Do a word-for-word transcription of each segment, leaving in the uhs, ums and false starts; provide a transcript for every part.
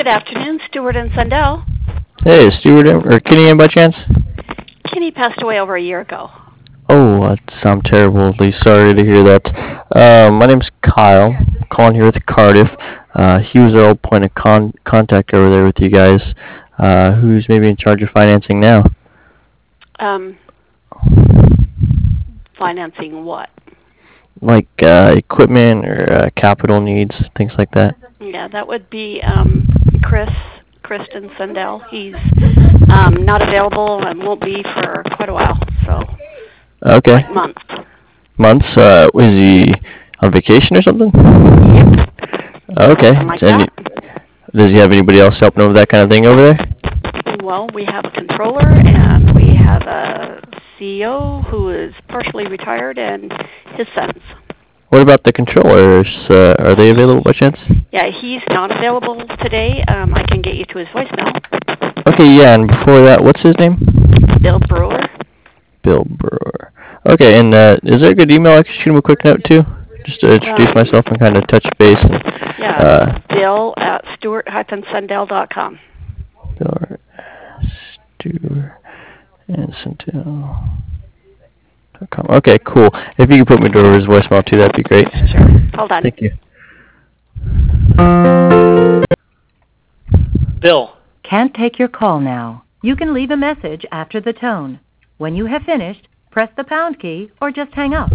afternoon, Stewart and Sundell. Hey, is Stewart in, or Kenny in by chance? Kenny passed away over a year ago. Oh, that sounds terribly sorry to hear that. Uh, my name's Kyle, calling here with Cardiff. Uh, he was our old point of con- contact over there with you guys. Uh, who's maybe in charge of financing now? Um, financing what? Like uh, equipment or uh, capital needs, things like that. Yeah, that would be um, Chris, Kristen Sundell. He's um, not available and won't be for quite a while, so okay. like months. Months? Uh, is he on vacation or something? Yep. Okay. Something like And that. Does he have anybody else helping over that kind of thing over there? Well, we have a controller and we have a C E O who is partially retired and his sons. What about the controllers? Uh, are they available by chance? Yeah, he's not available today. Um, I can get you to his voicemail. Okay, yeah, and before that, what's his name? Bill Brewer. Bill Brewer. Okay, and uh, is there a good email I can shoot him a quick note to? Just to introduce Um, myself and kind of touch base. And, yeah, uh, Bill at Stewart Sundell dot com. Bill Stewart and Sundell. Okay, cool. If you could put me to his voicemail too, that'd be great. Sure. Hold on. Thank you. Bill. Can't take your call now. You can leave a message after the tone. When you have finished, press the pound key or just hang up.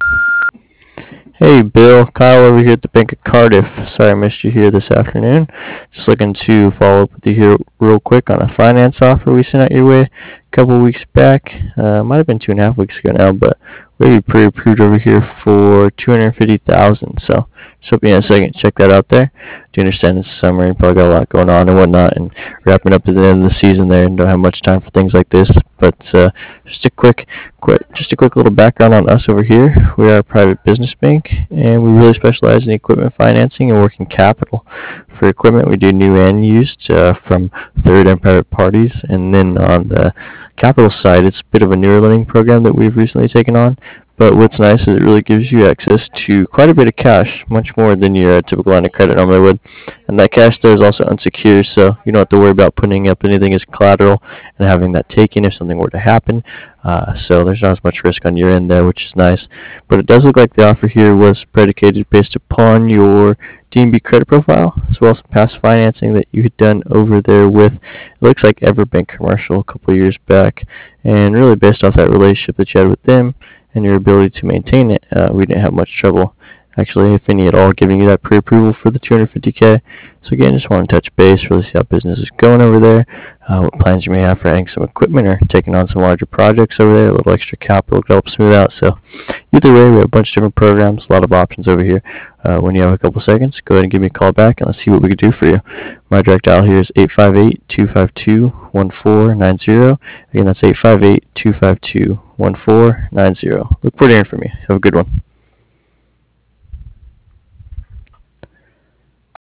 Hey, Bill. Kyle over here at the Bank of Cardiff. Sorry I missed you here this afternoon. Just looking to follow up with you here real quick on a finance offer we sent out your way a couple of weeks back. Uh, might have been two and a half weeks ago now, but we pre-approved over here for two hundred fifty thousand dollars. So just hope you in a second check that out there. Do you understand it's summer? You probably got a lot going on and whatnot, and wrapping up at the end of the season there, and don't have much time for things like this. But uh, just a quick, quick, just a quick little background on us over here. We are a private business bank, and we really specialize in equipment financing and working capital. For equipment, we do new and used uh, from third and private parties, and then on the capital side, it's a bit of a newer lending program that we've recently taken on. But what's nice is it really gives you access to quite a bit of cash, much more than your uh, typical line of credit normally would. And that cash there is also unsecured, so you don't have to worry about putting up anything as collateral and having that taken if something were to happen. Uh, so there's not as much risk on your end there, which is nice. But it does look like the offer here was predicated based upon your D and B credit profile, as well as past financing that you had done over there with, it looks like Everbank Commercial a couple of years back. And really based off that relationship that you had with them, and your ability to maintain it, uh, we didn't have much trouble, actually, if any at all, giving you that pre-approval for the two hundred fifty K. So again, just want to touch base, really see how business is going over there, uh, what plans you may have for adding some equipment or taking on some larger projects over there, a little extra capital to help smooth out. So either way, we have a bunch of different programs, a lot of options over here. Uh, when you have a couple seconds, go ahead and give me a call back, and let's see what we can do for you. My direct dial here is eight five eight, two five two, one four nine zero. Again, that's eight five eight, two five two, one four nine zero. Look forward to hearing from you. Have a good one.